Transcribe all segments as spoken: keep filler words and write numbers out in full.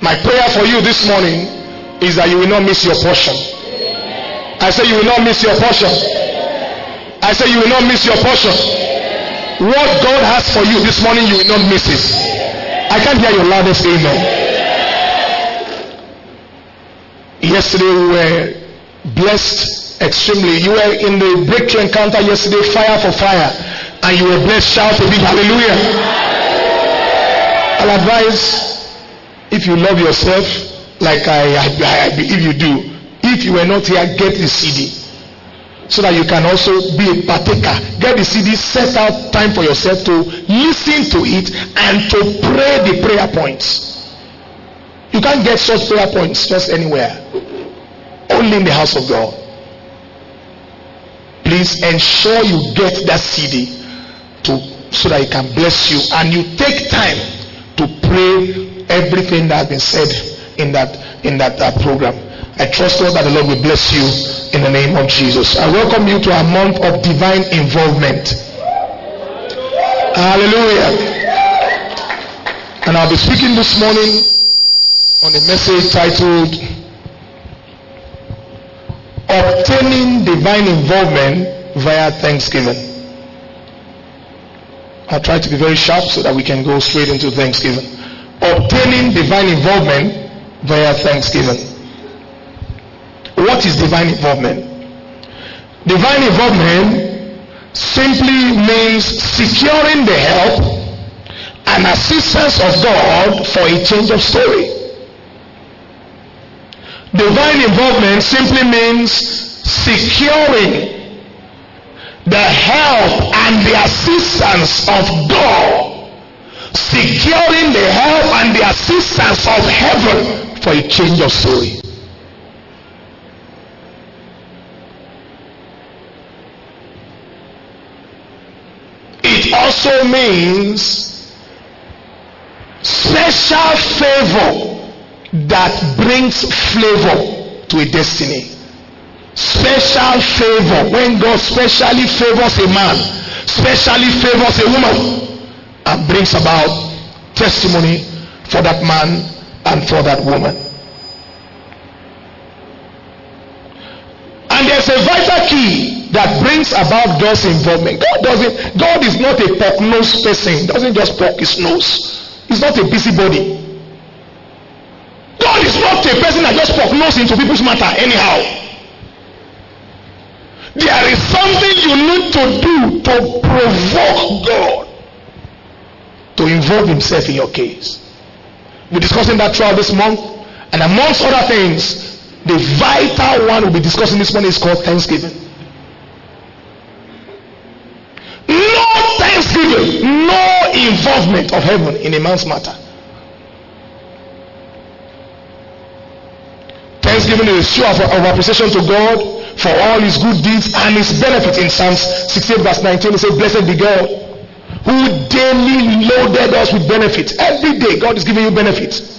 My prayer for you this morning is that you will not miss your portion. I say you will not miss your portion. I say you will not miss your portion. What God has for you this morning, you will not miss it. I can't hear your loudest amen. Yesterday we were blessed extremely. You were in the breakthrough encounter yesterday, fire for fire, and you were blessed. Shout a big hallelujah. I'll advise, if you love yourself like I, I, I believe you do, if you were not here, get the C D so that you can also be a partaker. Get the C D, set out time for yourself to listen to it and to pray the prayer points. You can't get such prayer points just anywhere, only in the house of God. Please ensure you get that C D to, so that it can bless you, and you take time to pray everything that has been said in that in that uh, program. I trust God that the Lord will bless you in the name of Jesus. I welcome you to a month of divine involvement. Hallelujah. And I'll be speaking this morning on a message titled Obtaining Divine Involvement via Thanksgiving. I'll try to be very sharp so that we can go straight into Thanksgiving. Obtaining divine involvement via Thanksgiving. What is divine involvement? Divine involvement simply means securing the help and assistance of God for a change of story. Divine involvement simply means securing the help and the assistance of God, securing the help and the assistance of heaven for a change of story. It also means special favor that brings flavor to a destiny. Special favor, when God specially favors a man, specially favors a woman, and brings about testimony for that man and for that woman. And there's a vital key that brings about God's involvement. God doesn't, God is not a pork-nosed person. He doesn't just pork his nose. He's not a busybody. God is not a person that just pork-nosed into people's matter anyhow. There is something you need to do to provoke God to involve himself in your case. We're discussing that throughout this month, and amongst other things, the vital one we'll be discussing this morning is called Thanksgiving. No Thanksgiving, no involvement of heaven in a man's matter. Thanksgiving is a show of, of appreciation to God for all his good deeds and his benefits. In Psalms sixty-eight verse nineteen, it says, "Blessed be God who daily loaded us with benefits." Every day God is giving you benefits.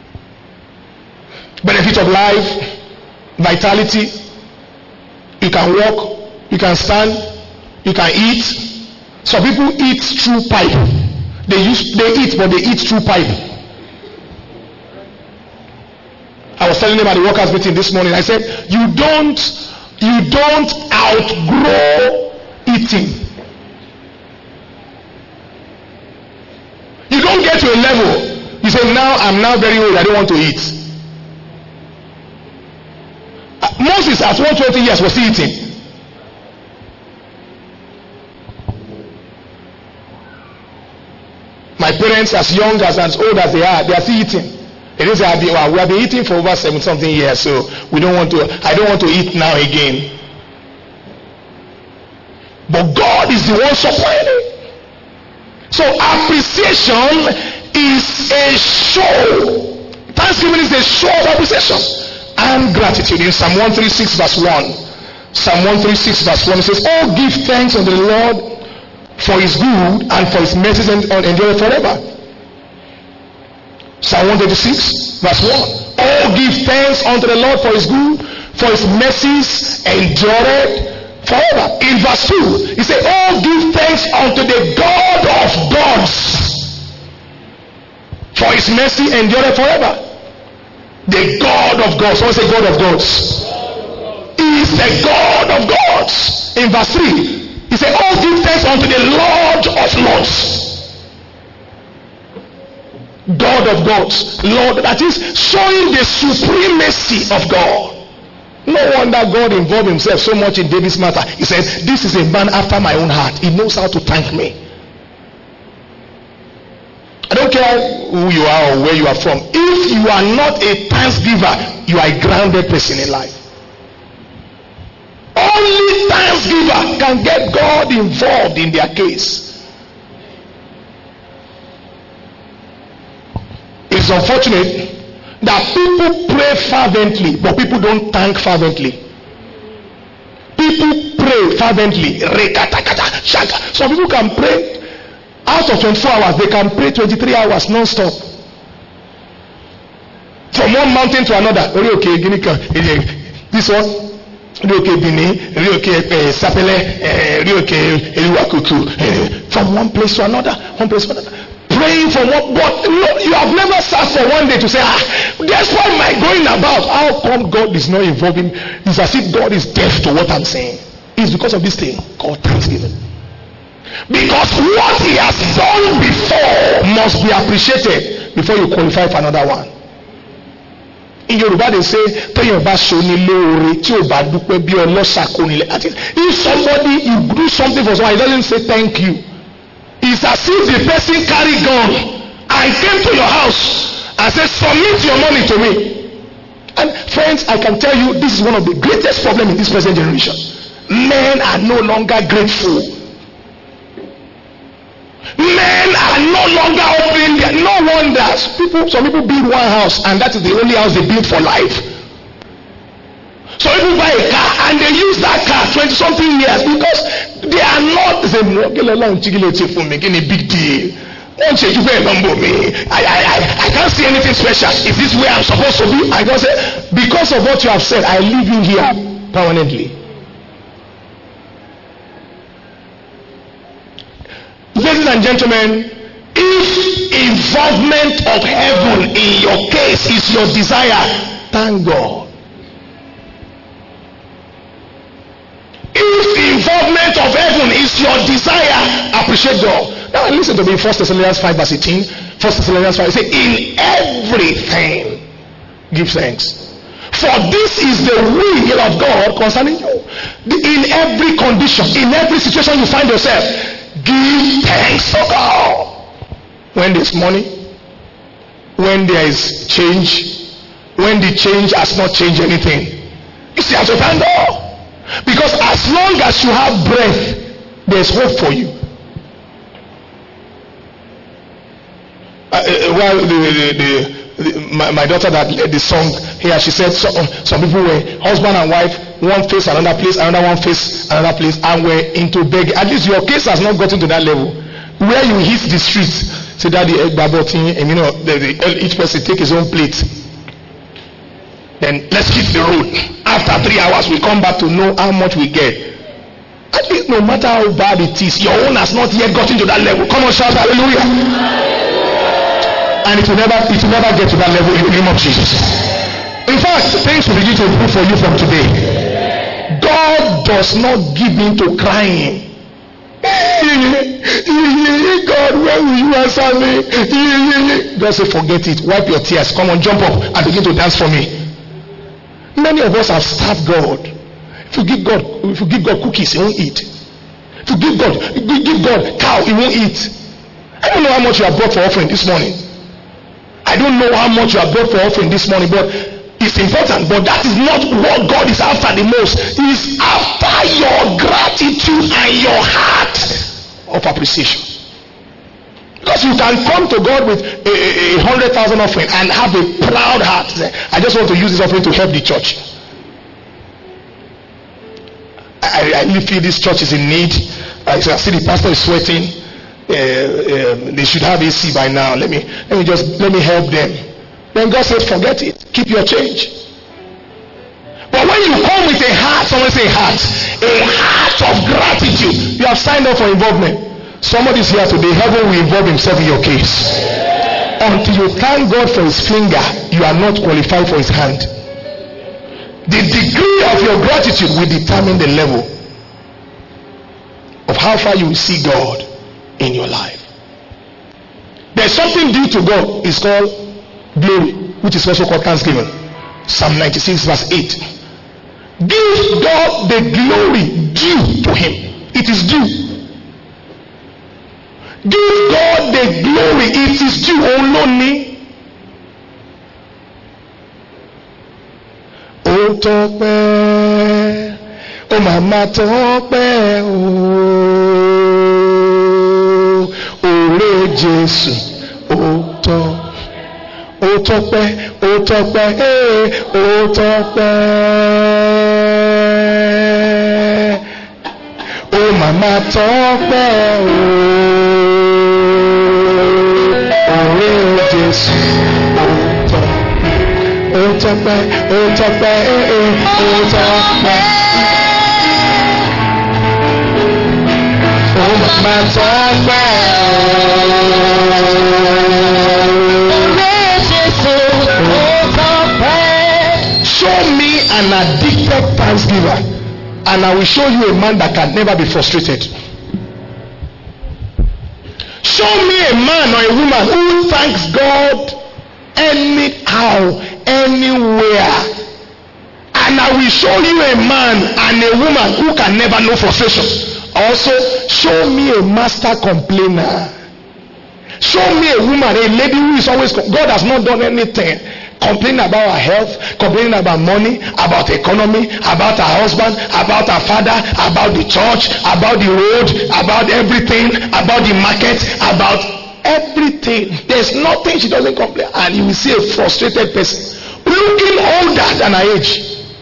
Benefit of life, vitality. You can walk, you can stand, you can eat. Some people eat through pipe. They use they eat, but they eat through pipe. I was telling them at the workers' meeting this morning, I said, you don't you don't outgrow eating. You don't get to a level, you say, now I'm now very old, I don't want to eat. Uh, Moses at one hundred twenty years was still eating. My parents, as young as as old as they are, they are still eating. It is I've been, well, we have been eating for over seven something years, so we don't want to. I don't want to eat now again. But God is the one supplying it. So appreciation is a show. Thanksgiving is a show of appreciation and gratitude. In Psalm one thirty-six verse one, Psalm one thirty-six verse one, it says, "Oh, give thanks unto the Lord, for his good and for his mercies endure forever." Psalm one thirty-six verse one, "Oh, give thanks unto the Lord for his good, for his mercies endure forever." In verse two, he said, "Oh, give thanks unto the God of gods, for his mercy endure forever." The God of gods. Someone say God of gods. He is the God of gods. In verse three, he said, "Oh, give thanks unto the Lord of lords." God of gods. Lord, that is showing the supremacy of God. No wonder God involved himself so much in David's matter. He said, "This is a man after my own heart. He knows how to thank me." I don't care who you are or where you are from. If you are not a thanksgiver, you are a grounded person in life. Only thanksgiver can get God involved in their case. It's unfortunate that people pray fervently, but people don't thank fervently. People pray fervently. Some people can pray out of twenty-four hours, they can pray twenty-three hours non-stop. From one mountain to another. This one, from one place to another, one place to another. Praying for what? But no, you have never sat for one day to say, "Ah, despite my going about, how come God is not involving?" It's as if God is deaf to what I'm saying. It's because of this thing called thanksgiving. Because what he has done before must be appreciated before you qualify for another one. In Yoruba they say, if somebody, you do something for someone, he doesn't say thank you. It's as if the person carried gun and came to your house and said, "Submit your money to me." And friends, I can tell you, this is one of the greatest problems in this present generation. Men are no longer grateful. Men are no longer offering their, no wonders. People, some people build one house and that is the only house they build for life. So people buy a car and they use that car twenty something years because they are not the making a big deal. I, I, I, I can't see anything special. Is this where I'm supposed to be? I just say, because of what you have said, I live in here permanently. Ladies and gentlemen, if involvement of heaven in your case is your desire, thank God. If involvement of heaven is your desire, appreciate God. Now listen to me, First Thessalonians five verse eighteen. First Thessalonians five, it says, "In everything give thanks, for this is the will of God concerning you." In every condition, in every situation you find yourself, give thanks to God. When there's money, when there is change, when the change has not changed anything, you still have to thank God. Because as long as you have breath, there's hope for you. Uh, uh, well, the, the, the, the, my, my daughter that led the song here, she said so, uh, some people were husband and wife, one face another place, another one face another place, and were into begging. At least your case has not gotten to that level where you hit the streets. Say, "Daddy, and you know, the, the, each person take his own plate. Then let's hit the road. After three hours, we come back to know how much we get." At least, no matter how bad it is, your own has not yet gotten to that level. Come on, shout hallelujah. And it will never, it will never get to that level in the name of Jesus. In fact, things will begin to improve for you from today. God does not give in to crying. "God, when will you answer me?" God say, "Forget it. Wipe your tears. Come on, jump up and begin to dance for me." Many of us have starved God. If you give God, if you give God cookies, He won't eat. If you give God, if you give God cow, He won't eat. I don't know how much you have brought for offering this morning. I don't know how much you have brought for offering this morning, but it's important. But that is not what God is after the most. He is after your gratitude and your heart of appreciation. Because you can come to God with a, a, a hundred thousand offering and have a proud heart. I just want to use this offering to help the church. I, I really feel this church is in need. I see the pastor is sweating. Uh, uh, they should have A C by now. Let me let me just let me help them. Then God says, "Forget it. Keep your change." But when you come with a heart, someone say heart, a heart of gratitude, you have signed up for involvement. Somebody's here today. Heaven will involve himself in your case. until you thank God for his finger, you are not qualified for his hand. The degree of your gratitude will determine the level of how far you will see God in your life. There's something due to God. It's called glory, which is also called thanksgiving. Psalm ninety-six verse eight. Give God the glory due to him. It is due. Give God the glory. It is due. Only. Oh, Tope. Oh, Mama Tope. Oh, oh, Jesus. Oh, Tope. Oh, Tope. Oh, Tope. Hey, oh, Tope. Oh, Mama Tope. Oh, oh, Jesus. Oh, Tope, oh, Tope, oh, Tope. Oh, Mama Tope. Oh, Tope. Show me an addicted thanksgiver, and I will show you a man that can never be frustrated. Show me a man or a woman who thanks God anyhow, anywhere, and I will show you a man and a woman who can never know frustration. Also, show me a master complainer. Show me a woman, a lady who is always, God has not done anything, complaining about her health, complaining about money, about economy, about her husband, about her father, about the church, about the road, about everything, about the market, about everything. There's nothing she doesn't complain. And you will see a frustrated person looking older than her age.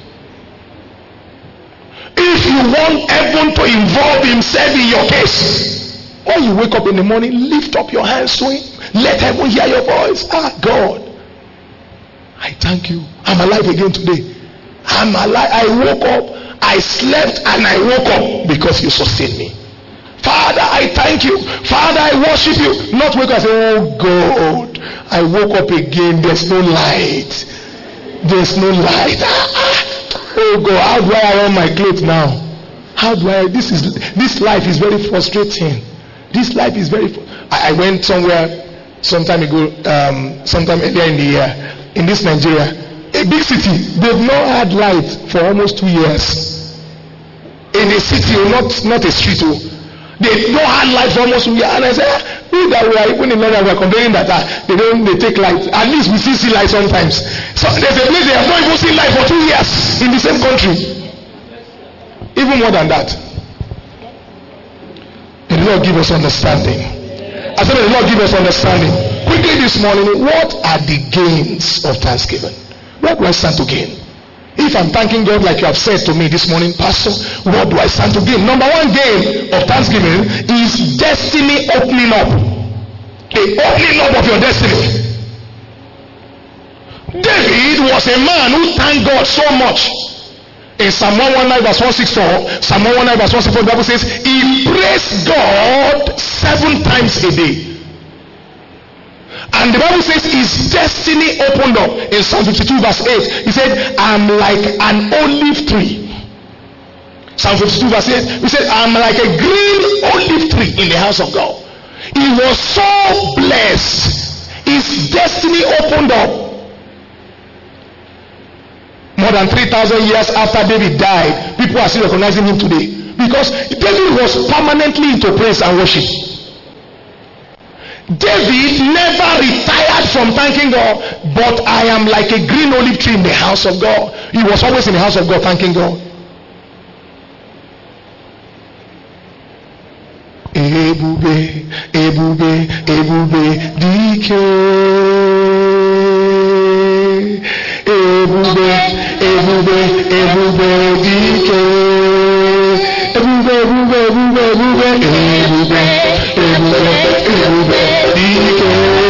If you want heaven to involve himself in your case, when you wake up in the morning, lift up your hands to him. Let heaven hear your voice. Ah, God, I thank you. I'm alive again today. I'm alive. I woke up, I slept, and I woke up because you sustained me. Father, I thank you. Father, I worship you. Not wake up and say, oh God, I woke up again. There's no light. There's no light. Oh God, how do I iron my clothes now? How do I? This is this life is very frustrating. This life is very. I, I went somewhere some time ago, um, sometime earlier in the year, in this Nigeria, a big city. They've not had light for almost two years. In a city, not not a street. Oh. They don't have light for almost two years. And I said, we that we are even in London, we are complaining that uh, they don't they take light. At least we still see light sometimes. So there's a place they have not even seen light for two years in the same country. Even more than that. The Lord give us understanding. I said, the Lord give us understanding. Quickly this morning, what are the gains of thanksgiving? What do I stand to gain? If I'm thanking God like you have said to me this morning, Pastor, what do I stand to gain? Number one gain of thanksgiving is destiny opening up. The opening up of your destiny. David was a man who thanked God so much. In Psalm one nineteen verse one sixty-four, Psalm one nineteen verse one sixty-four, the Bible says, he praised God seven times a day. And the Bible says his destiny opened up. In Psalm fifty-two verse eight, he said, I'm like an olive tree. Psalm fifty-two verse eight, he said, I'm like a green olive tree in the house of God. He was so blessed. His destiny opened up. More than three thousand years after David died, people are still recognizing him today. Because David was permanently into praise and worship. David never retired from thanking God, but I am like a green olive tree in the house of God. He was always in the house of God thanking God. Ebube, ebube, ebube, dike. Ebube, ebube, ebube, dike. Ebube, ebube, ebube, ebube, ebube, ebube, ebube, dike.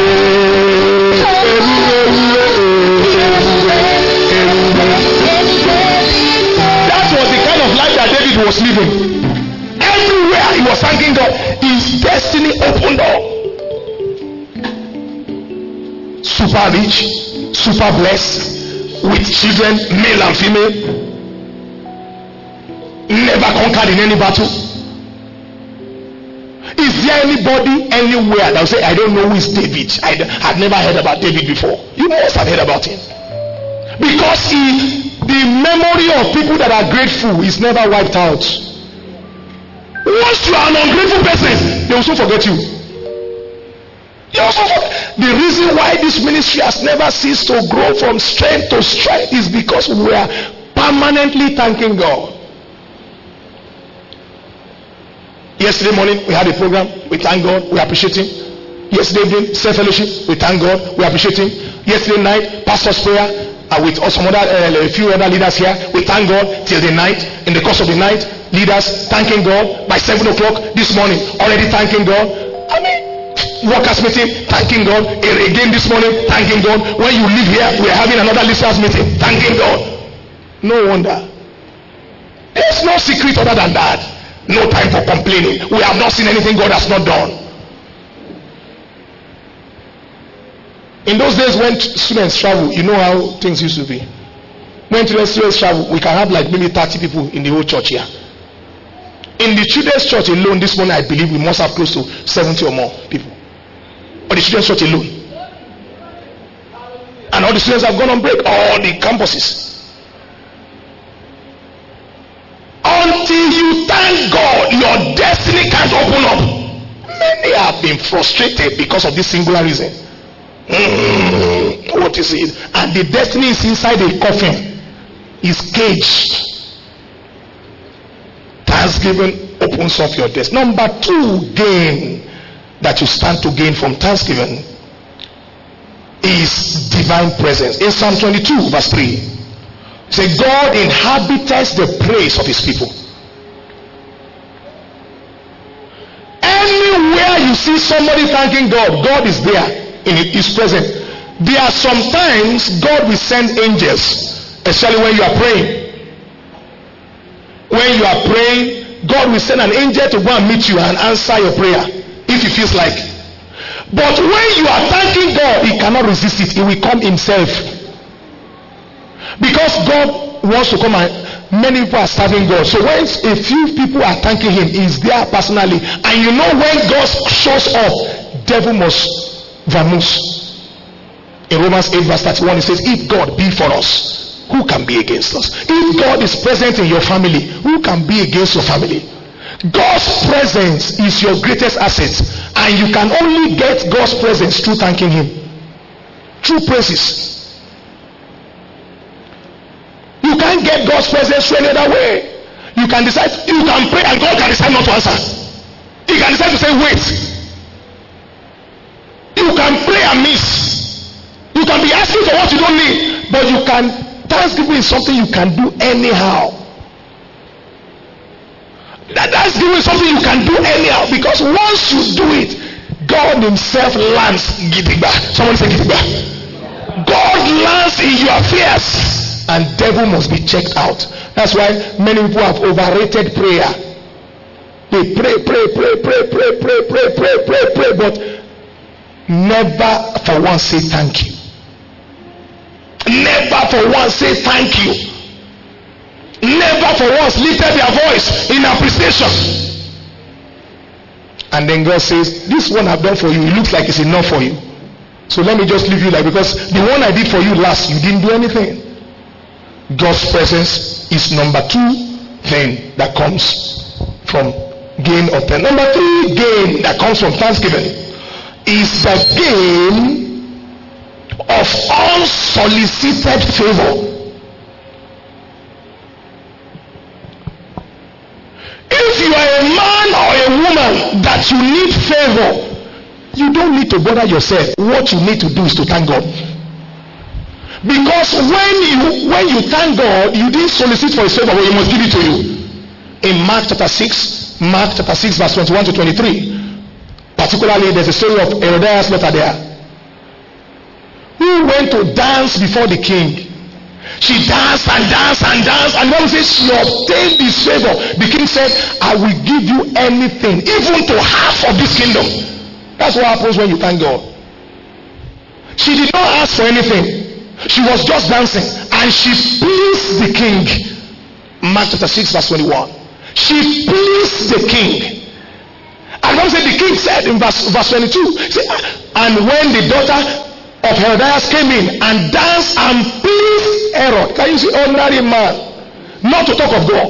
That was the kind of life that David was living. Everywhere he was thanking God, his destiny opened up. super rich, super blessed, with children, male and female, never conquered in any battle. Is there anybody anywhere that will say, I don't know who is David? I had never heard about David before. You must have heard about him. Because he, the memory of people that are grateful is never wiped out. Once you are an ungrateful person, they will soon forget you. They will soon forget. The reason why this ministry has never ceased to grow from strength to strength is because we are permanently thanking God. Yesterday morning we had a program, we thank God, we appreciate him. Yesterday evening, self-fellowship, we thank God, we appreciate him. Yesterday night, pastor's prayer, uh, with some other, uh, a few other leaders here, we thank God till the night. In the course of the night, leaders thanking God. By seven o'clock this morning, already thanking God. I mean, workers meeting, thanking God. Again this morning, thanking God. When you leave here, we are having another listeners meeting, thanking God. No wonder. There's no secret other than that. No time for complaining. We have not seen anything God has not done. In those days when students travel, you know how things used to be. When students travel, we can have like maybe thirty people in the whole church here. In the children's church alone, this morning I believe we must have close to seventy or more people. Or the children's church alone. And all the students have gone on break. All the campuses. Until you thank God, your destiny can't open up. Many have been frustrated because of this singular reason. Mm, what is it? And the destiny is inside a coffin, is caged. Thanksgiving opens up your destiny. Number two gain that you stand to gain from thanksgiving is divine presence. In Psalm twenty-two verse three, say, God inhabits the praise of his people. Anywhere you see somebody thanking God, God is there, in his presence. There are sometimes God will send angels, especially when you are praying. When you are praying, God will send an angel to go and meet you and answer your prayer, if he feels like. But when you are thanking God, he cannot resist it. He will come himself. Because God wants to come, and many people are serving God. So when a few people are thanking him, he's there personally. And you know, when God shows up, devil must vanish. In Romans eight verse thirty-one, it says, if God be for us, who can be against us? If God is present in your family, who can be against your family? God's presence is your greatest asset, and you can only get God's presence through thanking him, through praises. You can't get God's presence any other way. You can decide, you can pray and God can decide not to answer. He can decide to say wait. You can pray and miss. You can be asking for what you don't need, but you can, thanksgiving is something you can do anyhow. That thanksgiving is something you can do anyhow, because once you do it, God himself lands gidigba. Someone say gidigba. God lands in your affairs. And devil must be checked out. That's why many people have overrated prayer. They pray, pray, pray, pray, pray, pray, pray, pray, pray, pray, but never for once say thank you. Never for once say thank you. Never for once lifted their voice in appreciation. And then God says, this one I've done for you, it looks like it's enough for you. So let me just leave you like, because the one I did for you last, you didn't do anything. God's presence is number two thing that comes from gain of thanksgiving. Number three gain that comes from thanksgiving is the gain of unsolicited favor. If you are a man or a woman that you need favor, you don't need to bother yourself. What you need to do is to thank God. Because when you when you thank God, you didn't solicit for his favor, but he must give it to you. In Mark chapter six, Mark chapter six, verse twenty-one to twenty-three, particularly there's a story of Herodias' daughter there, who went to dance before the king. She danced and danced and danced, and when she says she obtained his favor, the king said, I will give you anything, even to half of this kingdom. That's what happens when you thank God. She did not ask for anything. She was just dancing, and she pleased the king. Mark chapter six verse twenty-one. She pleased the king. And God said, the king said in verse, verse twenty-two, say, and when the daughter of Herodias came in and danced and pleased Herod. Can you see ordinary man? Not to talk of God.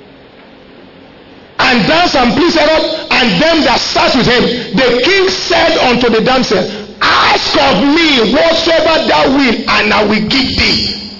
And danced and pleased Herod, and them that sat with him. The king said unto the damsel, ask of me whatsoever thou wilt, and I will give thee.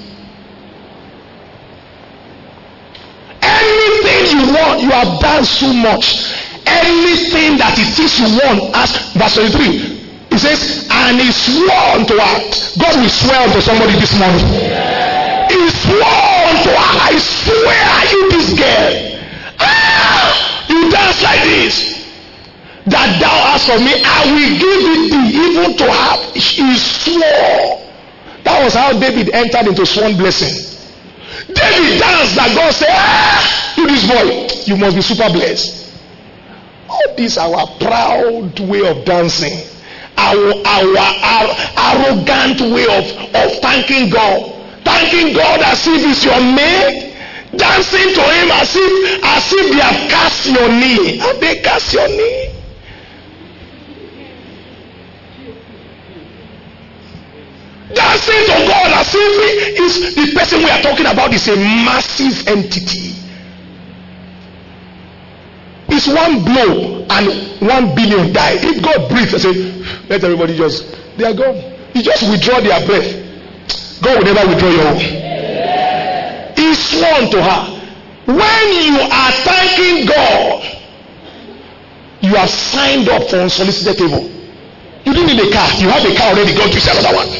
Anything you want, you have done so much. Anything that it is you want, ask. Verse twenty-three. It says, and he swore unto her. God will swear unto somebody this morning. He swore unto her, I swear you this girl. Ah, you dance like this. That thou ask of me, I will give it thee, even to her. He swore. That was how David entered into sworn blessing. David danced that God said, ah, you this boy, you must be super blessed. All this our proud way of dancing, our our, our arrogant way of, of thanking God, thanking God as if it's your mate, dancing to him as if as if they have cast your knee. Have they cast your knee? Dancing to God as if is the person we are talking about is a massive entity. It's one blow and one billion die. If God breathes and say, let everybody just, they are gone. You just withdraw their breath. God will never withdraw your own. He swore to her. When you are thanking God, you have signed up for unsolicited favor. You didn't need a car. You have a car already. God gives you another one.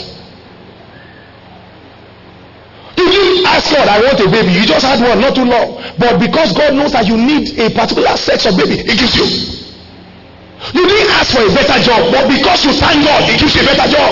You didn't ask God, I want a baby. You just had one not too long. But because God knows that you need a particular sex of baby, He gives you. You didn't ask for a better job, but because you thank God, He gives you a better job.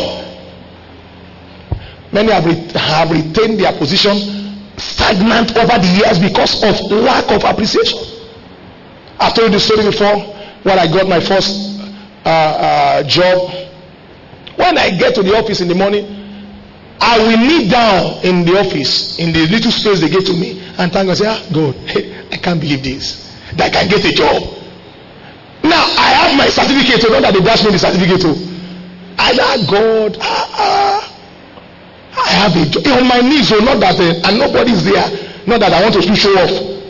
Many have, re- have retained their position stagnant over the years because of lack of appreciation. I've told you the story before. When I got my first uh, uh, job, when I get to the office in the morning, I will kneel down in the office, in the little space they gave to me, and thank God, say, ah, God, hey, I can't believe this, that I can get a job. Now, I have my certificate, so not that they dash me the certificate. I like God, ah, ah, I have a job. On my knees, so not that, uh, and nobody's there, not that I want to show off.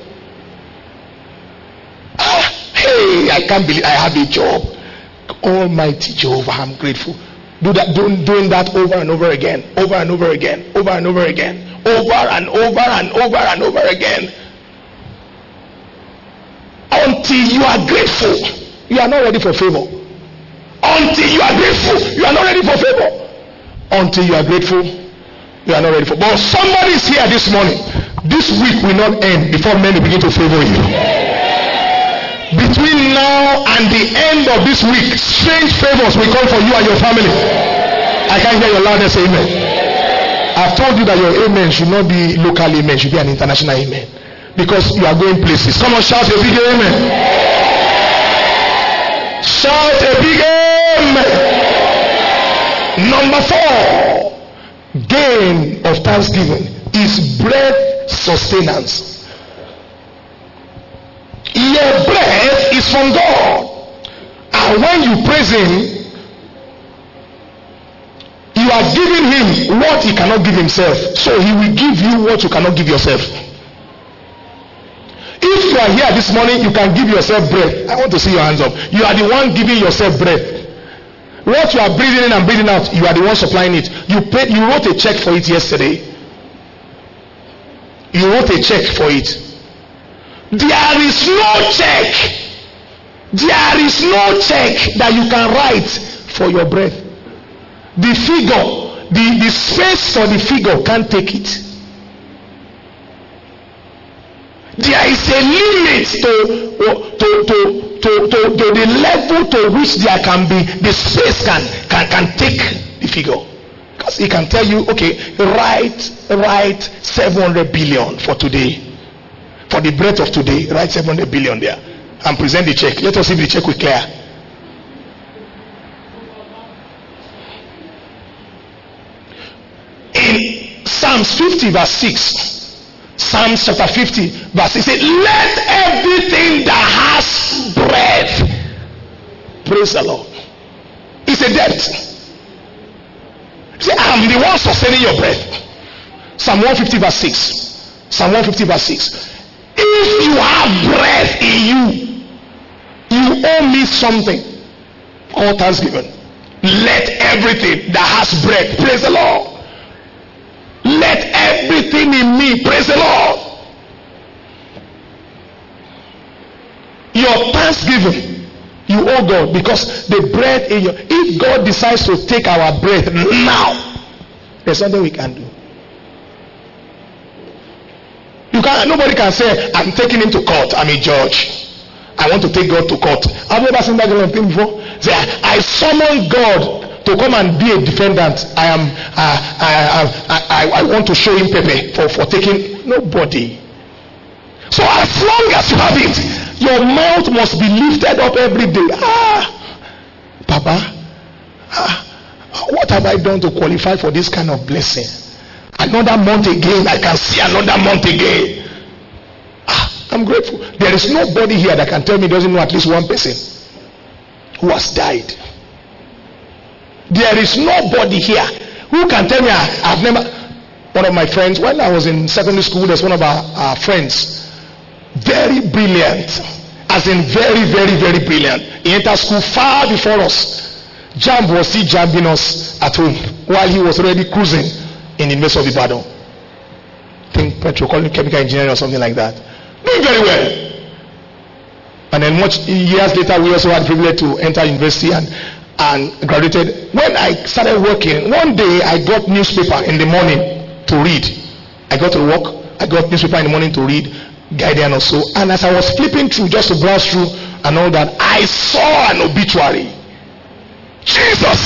Ah, hey, I can't believe I have a job. Almighty Jehovah, I'm grateful. Do that, do, doing that over and over again, over and over again, over and over again, over and over and over and over again, until you are grateful. You are not ready for favor. Until you are grateful, you are not ready for favor. Until you are grateful, you are not ready for. But somebody is here this morning. This week will not end before men begin to favor you. Between now and the end of this week, strange favors will come for you and your family. I can't hear your loudest amen. I've told you that your amen should not be local amen, should be an international amen. Because you are going places. Come on, shout a big amen. Shout a big amen. Number four, gain of thanksgiving is breath sustenance. Your breath is from God, and when you praise Him, you are giving Him what He cannot give Himself, so He will give you what you cannot give yourself. If you are here this morning, you can give yourself breath. I want to see your hands up. You are the one giving yourself breath. What you are breathing in and breathing out, you are the one supplying it. You paid, you wrote a check for it yesterday. You wrote a check for it. There is no check. There is no check that you can write for your breath. The figure, the, the space for the figure can't take it. There is a limit to, to, to, to, to, to the level to which there can be, the space can, can, can take the figure. Because it can tell you, okay, write, write seven hundred billion for today. For the breath of today, write seven hundred billion there and present the check. Let us see if the check will clear. In Psalms fifty verse six, Psalms chapter fifty verse six, it says, let everything that has breath praise the Lord. It's a debt. Say, I'm the one sustaining your breath. Psalm one fifty verse six. Psalm one fifty verse six. If you have breath in you, you owe me something. All thanksgiving. Let everything that has breath praise the Lord. Let everything in me praise the Lord. Your thanksgiving you owe God, because the breath in your, if God decides to take our breath now, there's nothing we can do. You can't, nobody can say, I'm taking him to court, I'm a judge, I want to take God to court. Have you ever seen that kind of thing before? Say, I, I summon God to come and be a defendant. I am uh, I, I, I, I want to show him Pepe for, for taking. Nobody. So as long as you have it, your mouth must be lifted up every day. Ah, Papa, ah, what have I done to qualify for this kind of blessing? Another month again, I can see another month again. Ah, I'm grateful. There is nobody here that can tell me doesn't know at least one person who has died. There is nobody here who can tell me I, I've never. One of my friends, when I was in secondary school, there's one of our, our friends, very brilliant, as in very, very, very brilliant. He entered school far before us. Jamb was still jabbing us at home while he was already cruising in the University of Ibadan. I think petrochemical engineering or something like that. Doing very well. And then much years later, we also had the privilege to enter university and and graduated. When I started working, one day I got newspaper in the morning to read. I got to work, I got newspaper in the morning to read, Guardian or so, and as I was flipping through just to browse through and all that, I saw an obituary. Jesus!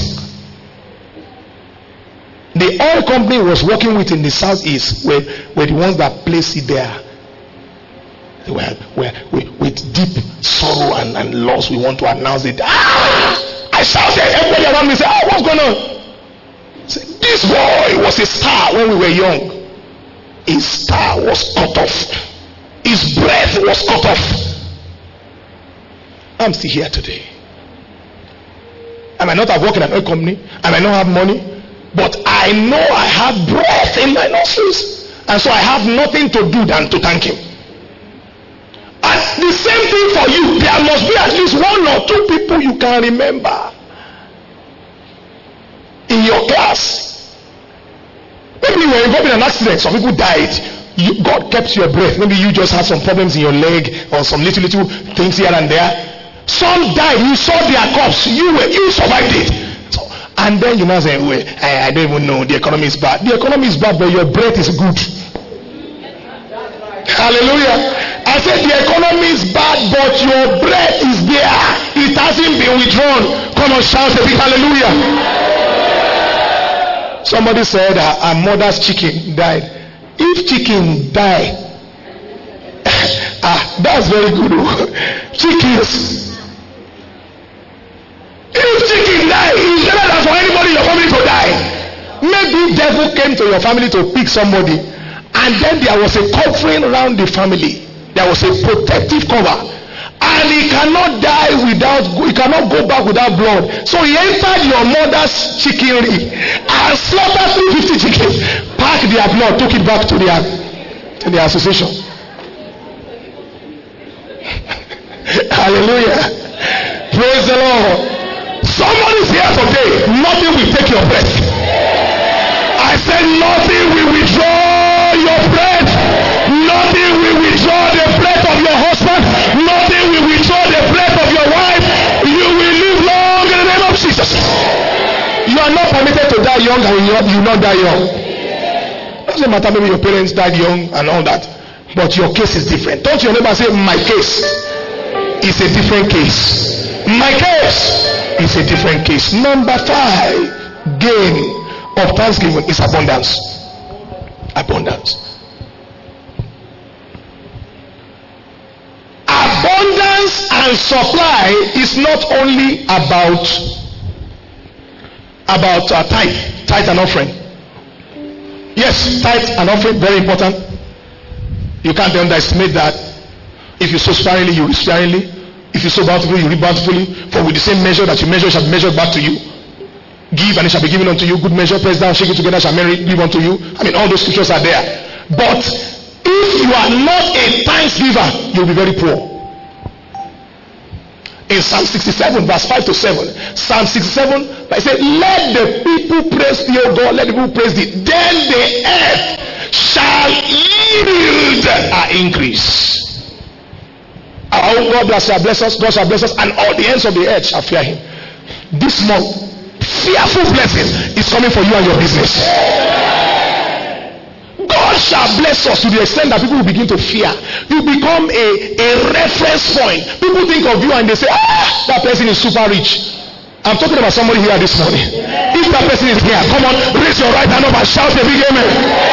The oil company was working with in the southeast were, were the ones that placed it there. They were, were, were with deep sorrow and, and loss, we want to announce it. Ah! I shouted, everybody around me said, oh, what's going on? Said, this boy was a star when we were young. His star was cut off. His breath was cut off. I'm still here today. I might not have worked in an oil company, I might not have money, but I know I have breath in my nostrils, and so I have nothing to do than to thank him. And the same thing for you. There must be at least one or two people you can remember in your class. Maybe you were involved in an accident, some people died. You, God kept your breath. Maybe you just had some problems in your leg or some little little things here and there. Some died. You saw their corpse. You were you survived it. So, and then you now say, well, I, I don't even know. The economy is bad. The economy is bad, but your breath is good. Hallelujah. I said the economy is bad, but your breath is there. It hasn't been withdrawn. Come on, shout a big hallelujah. Somebody said her, her mother's chicken died. If chicken die, ah, that's very good. Chickens. If chicken die, it's better than for anybody in your family to die. Maybe devil came to your family to pick somebody, and then there was a covering around the family. There was a protective cover, and he cannot die without, he cannot go back without blood. So he entered your mother's chickery and slaughtered three hundred fifty chickens, packed their blood, took it back to their to the association. Hallelujah. Praise the Lord. Somebody is here today. Nothing will take your breath. I said nothing will withdraw your breath. Nothing will withdraw the breath of your husband. Nothing will withdraw the breath of your wife. You will live long in the name of Jesus. You are not permitted to die young, and you will not die young. Doesn't matter, maybe your parents died young and all that, but your case is different. Don't your neighbor say, my case is a different case. My case is a different case. Number five, gain of thanksgiving is abundance. Abundance. Abundance and supply is not only about about uh, tithe, tithe and offering. Yes, tithe and offering, very important. You can't underestimate that. If you sow sparingly, you reap sparingly. If you sow bountifully, you reap bountifully. For with the same measure that you measure shall be measured back to you. Give and it shall be given unto you. Good measure, pressed down, shake it together, shall men give unto you. I mean, all those scriptures are there. But if you are not a thanksgiver, you'll be very poor. In Psalm sixty-seven, verse five to seven, Psalm sixty-seven, I said, let the people praise thee, O God, let the people praise thee. Then the earth shall yield our increase. Our own God shall bless us, God shall bless us, and all the ends of the earth shall fear him. This month, fearful blessing is coming for you and your business. God shall bless us to the extent that people will begin to fear. You become a, a reference point. People think of you and they say, ah, that person is super rich. I'm talking about somebody here this morning. If that person is here, come on, raise your right hand up and shout a big amen.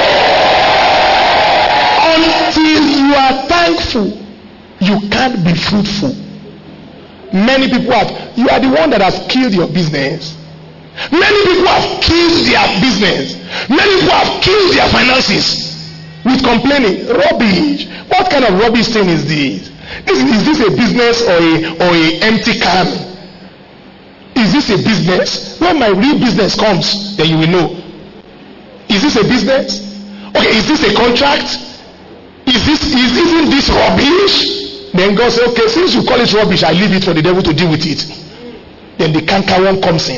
Until you are thankful, you can't be fruitful. Many people have, you are the one that has killed your business. Many people have killed their business. Many people have killed their finances with complaining. Rubbish. What kind of rubbish thing is this? Is, is this a business or a or a empty can? Is this a business? When my real business comes, then you will know. Is this a business? Okay, is this a contract? Is this is isn't this rubbish? Then God says, okay, since you call it rubbish, I leave it for the devil to deal with it. Then the canker one comes in.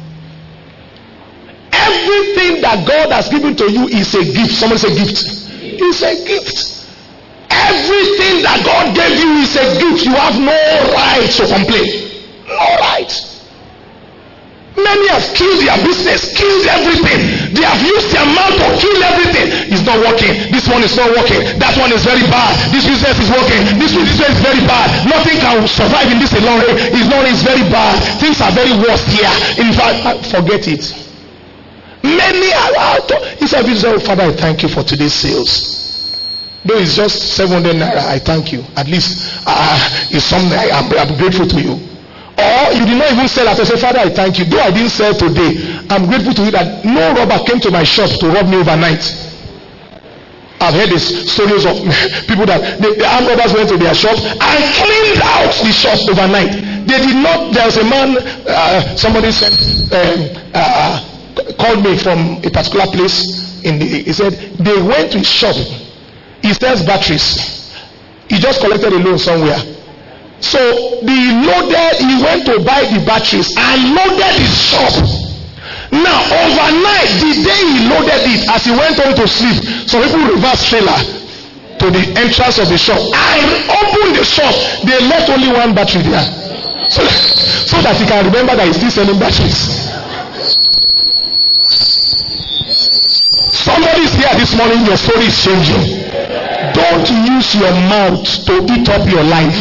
Everything that God has given to you is a gift. Someone say gift. It's a gift. Everything that God gave you is a gift. You have no right to complain. No right. Many have killed their business, killed everything. They have used their mouth to kill everything. It's not working. This one is not working. That one is very bad. This business is working. This business is very bad. Nothing can survive in this alone. It's not. It's very bad. Things are very worse here. In fact, forget it. Many are out. He said, oh, Father, I thank you for today's sales. Though it's just seven hundred naira, I thank you. At least uh, it's something I, I'm, I'm grateful to you. Or you did not even sell at all. Say, Father, I thank you. Though I didn't sell today, I'm grateful to you that no robber came to my shop to rob me overnight. I've heard these stories of people that the, the armed robbers went to their shop and cleaned out the shop overnight. They did not. There was a man, uh, somebody said, um, uh, called me from a particular place. In the, he said they went to his shop. He sells batteries. He just collected a loan somewhere. So the loaded, he went to buy the batteries and loaded his shop. Now overnight, the day he loaded it, as he went home to sleep, some people reversed trailer to the entrance of the shop and opened the shop. They left only one battery there, so, so that he can remember that he's still selling batteries. Somebody is here this morning. Your story is changing. Don't use your mouth to eat up your life.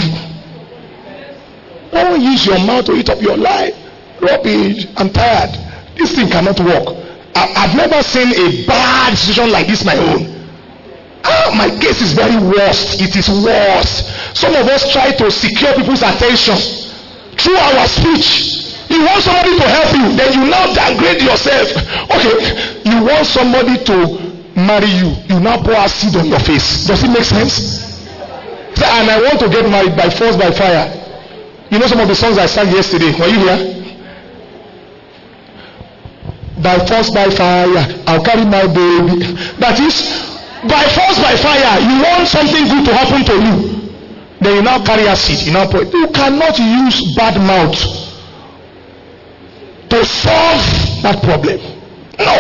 Don't use your mouth to eat up your life. Rubbish. I'm tired. This thing cannot work. I, I've never seen a bad situation like this my own. Ah, my case is very worst. It is worst. Some of us try to secure people's attention through our speech. You want somebody to help you, then you now downgrade yourself. Okay, you want somebody to marry you, you now pour acid on your face. Does it make sense? Say, and I want to get married by force, by fire. You know some of the songs I sang yesterday. Were you here? By force, by fire, I'll carry my baby. That is, by force, by fire, you want something good to happen to you. Then you now carry acid. You now pour. You cannot use bad mouth to solve that problem. No.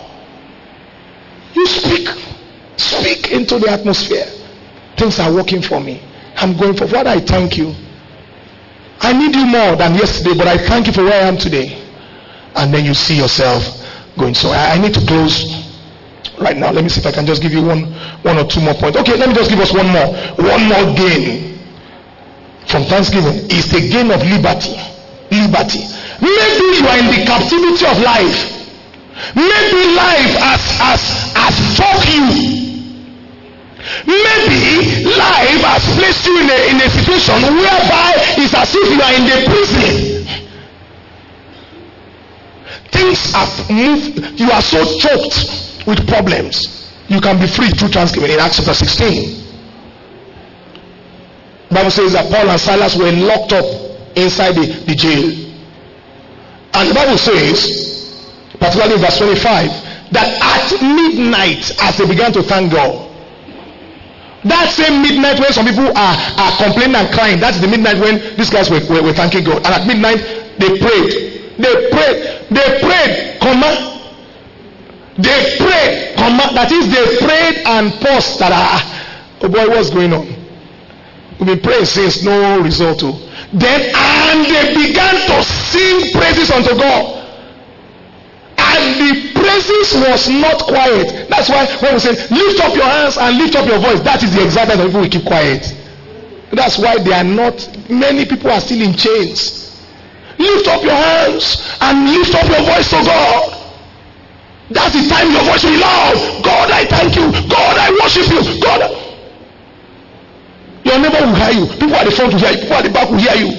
You speak. Speak into the atmosphere. Things are working for me. I'm going for what I thank you. I need you more than yesterday, but I thank you for where I am today. And then you see yourself going. So I, I need to close right now. Let me see if I can just give you one, one or two more points. Okay, let me just give us one more. One more gain from Thanksgiving is the gain of liberty. Liberty. Maybe you are in the captivity of life. Maybe life has has has taught you. Maybe life has placed you in a in a situation whereby it's as if you are in the prison. Things have moved. You are so choked. with problems, you can be free through thanksgiving. In Acts chapter sixteen, the Bible says that Paul and Silas were locked up inside the, the jail. And the Bible says, particularly in verse twenty-five, that at midnight, as they began to thank God, that same midnight when some people are, are complaining and crying, that's the midnight when these guys were, were, were thanking God. And at midnight, they prayed. They prayed. They prayed, comma. They prayed, comma. That is, they prayed and paused. That, ah, oh boy, what's going on? We've been praying since, no result. Oh. Then, and they began to sing praises unto God. And the praises was not quiet. That's why when we say lift up your hands and lift up your voice, that is the exact time people will keep quiet. That's why they are not, many people are still in chains. Lift up your hands and lift up your voice to God. That's the time your voice will be loud. God, I thank you. God, I worship you. God, your neighbor will hear you. People at the front will hear you. People at the back will hear you.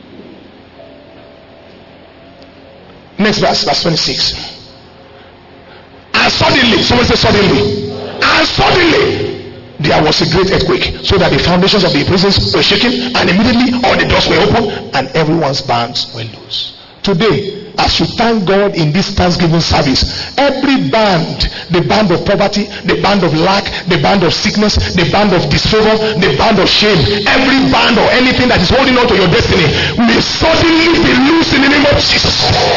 Next verse, verse twenty-six. And suddenly, someone say suddenly, and suddenly there was a great earthquake, so that the foundations of the prisons were shaken, and immediately all the doors were opened, and everyone's bands were loose. Today, as you thank God in this Thanksgiving service, every band, the band of poverty, the band of lack, the band of sickness, the band of disfavor, the band of shame, every band or anything that is holding on to your destiny may suddenly be loose in the name of Jesus.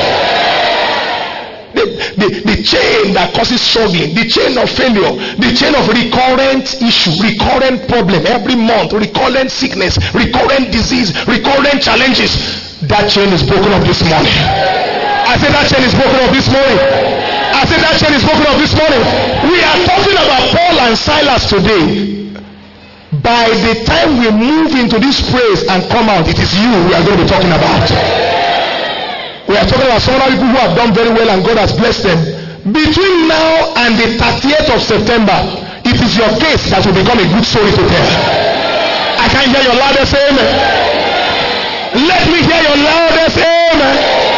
The, the, the chain that causes struggling, the chain of failure, the chain of recurrent issue, recurrent problem every month, recurrent sickness, recurrent disease, recurrent challenges, that chain is broken up this morning. I said that chain is broken up this morning. I said that chain is broken up this morning. We are talking about Paul and Silas today. By the time we move into this praise and come out, it is you we are going to be talking about. We are talking about some other people who have done very well and God has blessed them. Between now and the thirtieth of September, it is your case that will become a good story to tell. I can't hear your loudest amen. Let me hear your loudest amen.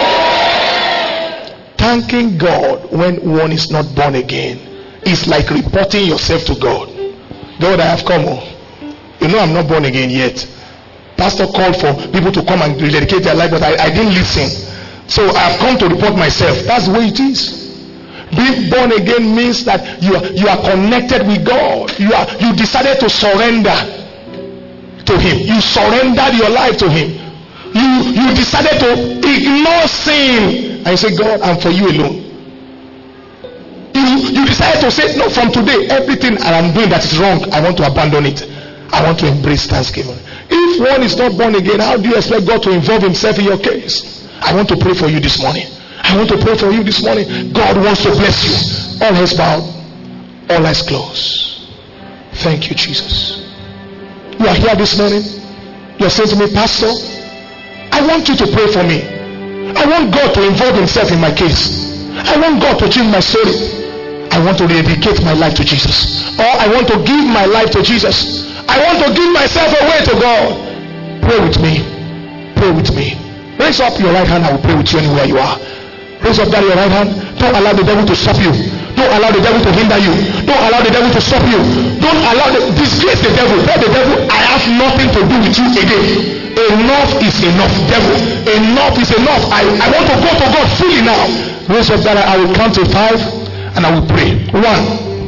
Thanking God when one is not born again is like reporting yourself to God. God, I have come home. You know I'm not born again yet. Pastor called for people to come and rededicate their life, but I, I didn't listen. So I have come to report myself. That's the way it is. Being born again means that you are, you are connected with God. You are you decided to surrender to Him. You surrendered your life to Him. You you decided to ignore sin and you say, God, I'm for you alone. You you decided to say, no, from today everything I'm doing that is wrong, I want to abandon it. I want to embrace thanksgiving. If one is not born again, how do you expect God to involve Himself in your case? I want to pray for you this morning. I want to pray for you this morning. God wants to bless you. All heads bowed, all eyes closed. Thank you, Jesus. You are here this morning. You are saying to me, Pastor, I want you to pray for me. I want God to involve Himself in my case. I want God to change my story. I want to dedicate my life to Jesus. Or I want to give my life to Jesus. I want to give myself away to God. Pray with me. Pray with me. Raise up your right hand. I will pray with you anywhere you are. Raise up that your right hand. Don't allow the devil to stop you. Don't allow the devil to hinder you. Don't allow the devil to stop you. Don't allow the disgrace the devil. Tell the devil, I have nothing to do with you again. Enough is enough, devil. Enough is enough. I, I want to go to God fully now. Raise up that. I will count to five and I will pray. One.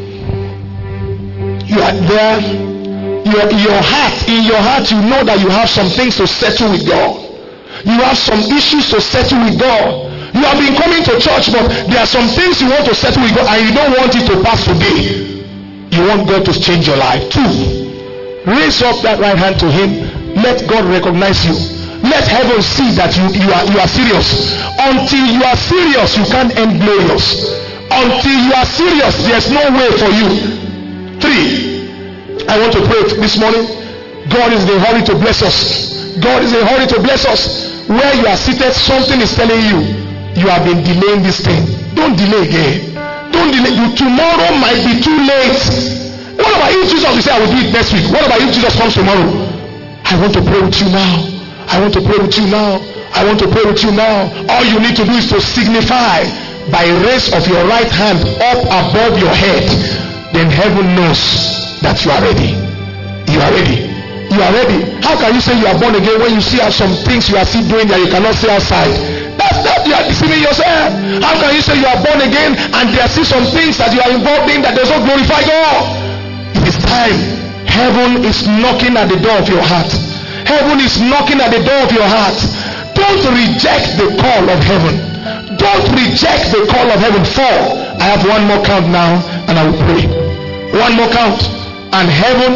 You are there. Your, your heart, in your heart, you know that you have some things to settle with God. You have some issues to settle with God. You have been coming to church, but there are some things you want to settle with God and you don't want it to pass today. You want God to change your life. Two, raise up that right hand to Him. Let God recognize you. Let heaven see that you, you, are, you are serious. Until you are serious, you can't end glorious. Until you are serious, there's no way for you. Three, I want to pray this morning. God is in a hurry to bless us. God is in a hurry to bless us. Where you are seated, something is telling you, you have been delaying this thing. Don't delay again. Don't delay. You, tomorrow might be too late. What about if Jesus will say, I will do it next week? What about if Jesus comes tomorrow? I want to pray with you now. I want to pray with you now. I want to pray with you now. All you need to do is to signify by raise of your right hand up above your head, then heaven knows that you are ready. You are ready. You are ready. How can you say you are born again when you see some things you are still doing that you cannot see outside? That's that you are deceiving yourself. How can you say you are born again and there are still some things that you are involved in that does not glorify God? It is time. Heaven is knocking at the door of your heart. Heaven is knocking at the door of your heart. Don't reject the call of heaven. Don't reject the call of heaven. For I have one more count now and I will pray. One more count. And heaven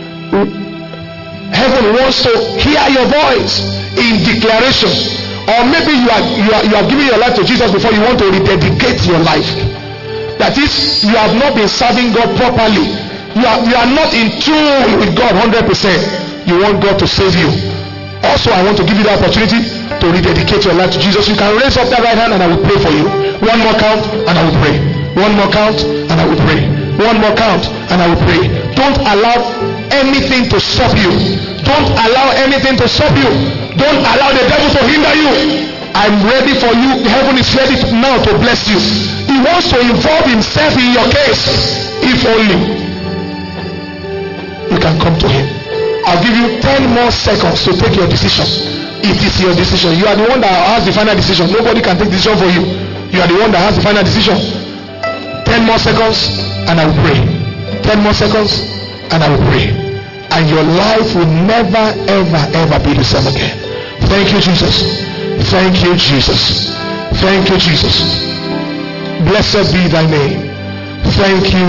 heaven wants to hear your voice in declaration. Or maybe you are you are you are giving your life to Jesus before you want to rededicate your life. That is, you have not been serving God properly. You are you are not in tune with God one hundred percent. You want God to save you. Also, I want to give you the opportunity to rededicate your life to Jesus. You can raise up that right hand and I will pray for you. One more count and I will pray. One more count and I will pray. One more count and I will pray. Don't allow anything to stop you. Don't allow anything to stop you. Don't allow the devil to hinder you. I'm ready for you. Heaven is ready to, now to bless you. He wants to involve himself in your case. If only you can come to him. I'll give you ten more seconds to take your decision. It is your decision. You are the one that has the final decision. Nobody can take decision for you. You are the one that has the final decision. Ten more seconds and I will pray. Ten more seconds and I will pray. And your life will never, ever, ever be the same again. Thank you, Jesus. Thank you, Jesus. Thank you, Jesus. Blessed be thy name. Thank you,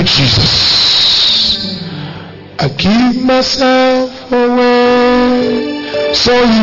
Jesus. I give myself away so you